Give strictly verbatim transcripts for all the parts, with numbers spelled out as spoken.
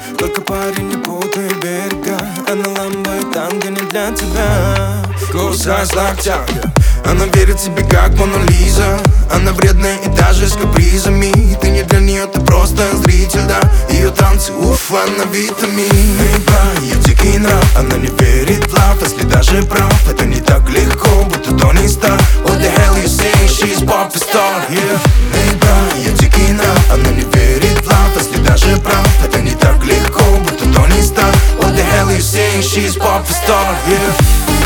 Только парень, не путай берега. Она ламбает там, где не для тебя. Кусай с локтя. Она верит себе, как Мона Лиза. Она вредная и даже с капризами. Ты не для нее, ты просто зритель, да. Ее танцы, уф, она витамин. Эй, ее дикий нрав. Она не верит в лав, если даже прав. Это не так легко, будто Тони Старк. What the hell you say, she's pop star, yeah. Эй, ее дикий нрав. Она не верит в лав, если даже прав. Это не так легко, будто Тони Старк. What the hell you say, she's pop star, yeah.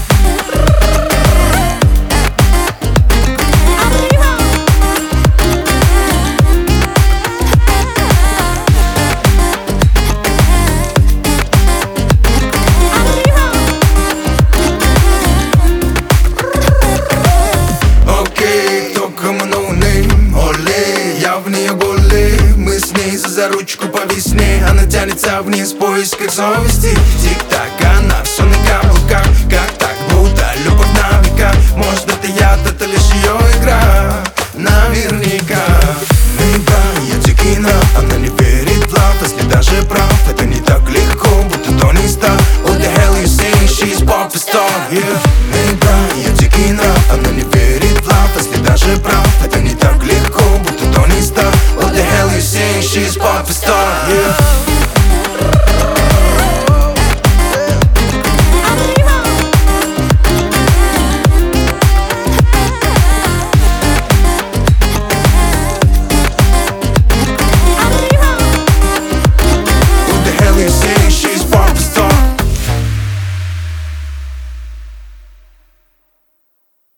За ручку по весне, она тянется вниз в поисках совести. Тик-так, она все на каблуках. Как так, будто любовь на века. Может, это яд, это лишь ее игра. Наверняка. Эй, ее дикий нрав. Она не верит в лав, если даже прав. Это не так легко, будто Тони Старк. What the hell you say, she's pop star, yeah.